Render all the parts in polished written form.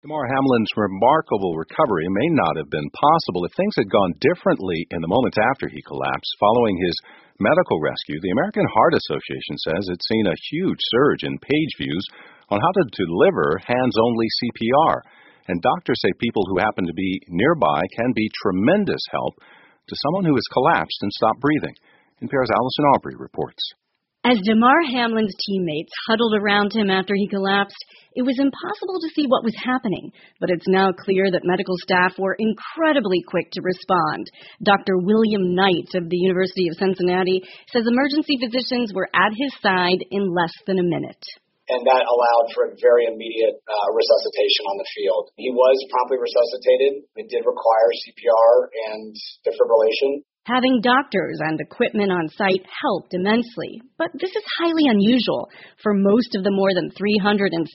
Damar Hamlin's remarkable recovery may not have been possible if things had gone differently in the moments after he collapsed. Following his medical rescue, the American Heart Association says it's seen a huge surge in page views on how to deliver hands-only CPR. And doctors say people who happen to be nearby can be tremendous help to someone who has collapsed and stopped breathing. NPR's Allison Aubrey reports. As Damar Hamlin's teammates huddled around him after he collapsed, it was impossible to see what was happening, but it's now clear that medical staff were incredibly quick to respond. Dr. William Knight of the University of Cincinnati says emergency physicians were at his side in less than a minute. And that allowed for a very immediate resuscitation on the field. He was promptly resuscitated. It did require CPR and defibrillation. Having doctors and equipment on site helped immensely, but this is highly unusual. For most of the more than 350,000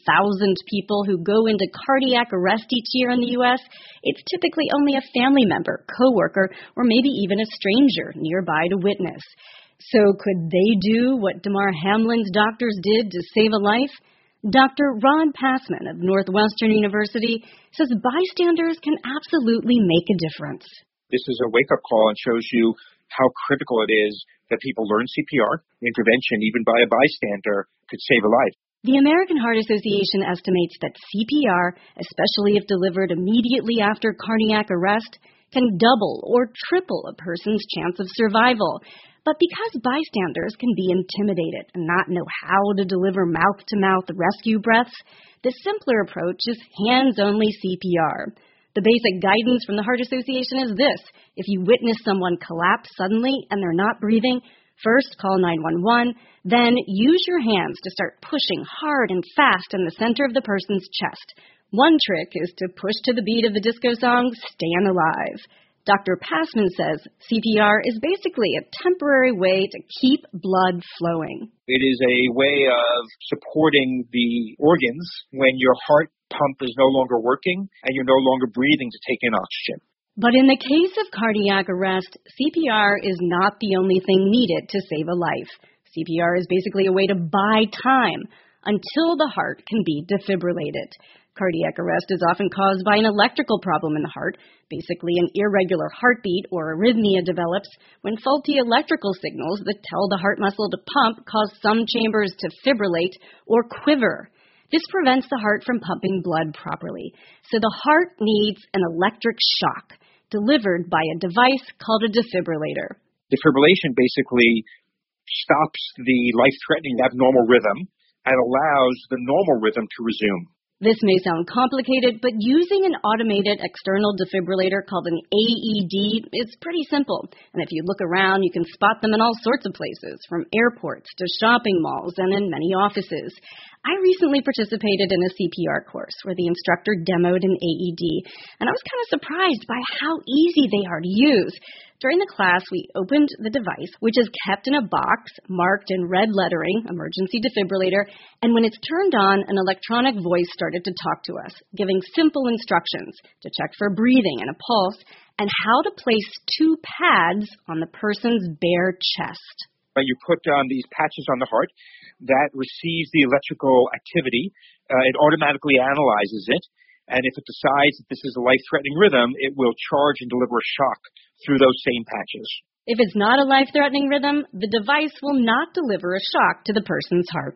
people who go into cardiac arrest each year in the U.S., it's typically only a family member, coworker, or maybe even a stranger nearby to witness. So could they do what Damar Hamlin's doctors did to save a life? Dr. Ron Passman of Northwestern University says bystanders can absolutely make a difference. This is a wake-up call and shows you how critical it is that people learn CPR. Intervention, even by a bystander, could save a life. The American Heart Association estimates that CPR, especially if delivered immediately after cardiac arrest, can double or triple a person's chance of survival. But because bystanders can be intimidated and not know how to deliver mouth-to-mouth rescue breaths, the simpler approach is hands-only CPR. The basic guidance from the Heart Association is this: if you witness someone collapse suddenly and they're not breathing, first call 911, then use your hands to start pushing hard and fast in the center of the person's chest. One trick is to push to the beat of the disco song, Stayin' Alive. Dr. Passman says CPR is basically a temporary way to keep blood flowing. It is a way of supporting the organs when your heart pump is no longer working and you're no longer breathing to take in oxygen. But in the case of cardiac arrest, CPR is not the only thing needed to save a life. CPR is basically a way to buy time until the heart can be defibrillated. Cardiac arrest is often caused by an electrical problem in the heart. Basically, an irregular heartbeat or arrhythmia develops when faulty electrical signals that tell the heart muscle to pump cause some chambers to fibrillate or quiver. This prevents the heart from pumping blood properly. So the heart needs an electric shock delivered by a device called a defibrillator. Defibrillation basically stops the life-threatening abnormal rhythm and allows the normal rhythm to resume. This may sound complicated, but using an automated external defibrillator called an AED is pretty simple. And if you look around, you can spot them in all sorts of places, from airports to shopping malls and in many offices. I recently participated in a CPR course where the instructor demoed an AED, and I was kind of surprised by how easy they are to use. During the class, we opened the device, which is kept in a box marked in red lettering, emergency defibrillator, and when it's turned on, an electronic voice started to talk to us, giving simple instructions to check for breathing and a pulse, and how to place 2 pads on the person's bare chest. You put these patches on the heart that receives the electrical activity. It automatically analyzes it. And if it decides that this is a life-threatening rhythm, it will charge and deliver a shock through those same patches. If it's not a life-threatening rhythm, the device will not deliver a shock to the person's heart.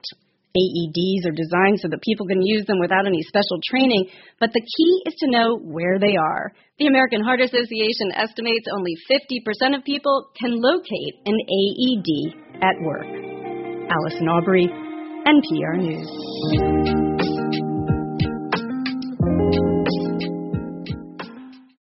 AEDs are designed so that people can use them without any special training, but the key is to know where they are. The American Heart Association estimates only 50% of people can locate an AED at work. Allison Aubrey, NPR News.